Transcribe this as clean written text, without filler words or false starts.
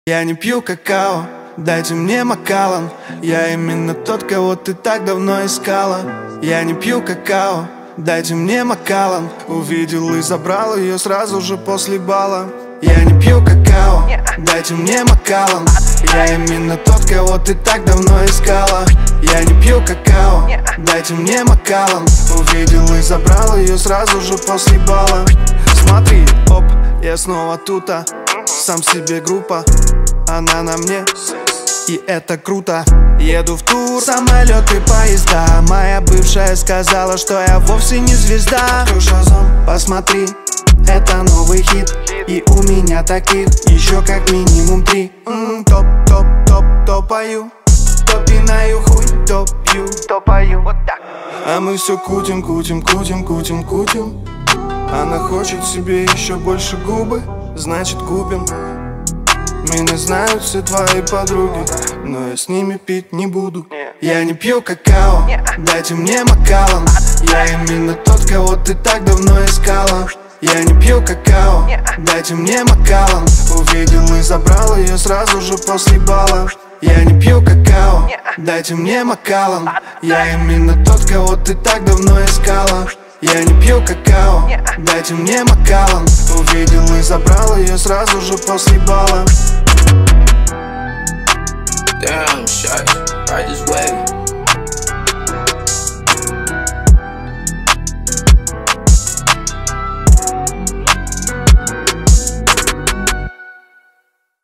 Я не пью какао, дайте мне Макалан. Я именно тот, кого ты так давно искала. Я не пью какао, дайте мне Макалан. Увидел и забрал ее сразу же после бала. Я не пью какао, дайте мне Макалан. Я именно тот, кого ты так давно искала. Я не пью какао, дайте мне Макалан. Увидел и забрал ее сразу же после бала. Смотри, оп, я снова тута. Сам себе группа, она на мне, и это круто. Еду в тур, самолеты, поезда. Моя бывшая сказала, что я вовсе не звезда. Посмотри, это новый хит, и у меня таких еще как минимум 3. Топ, топ, топ, топаю, то пинаю хуй, то пью, то пою. Вот так. А мы все кутим, кутим, кутим, кутим, кутим. Она хочет себе еще больше губы, значит купим. Меня знают все твои подруги, но я с ними пить не буду. Я не пью какао, дайте мне Макалан. Я именно тот, кого ты так давно искала. Я не пью какао, дайте мне Макалан. Увидел и забрал ее сразу же после бала. Я не пью какао, дайте мне Макалан. Я именно тот, кого ты так давно искала. Я не пью какао, дайте мне Макалан. Увидел и забрал ее сразу же после бала. Damn, shots, right this way.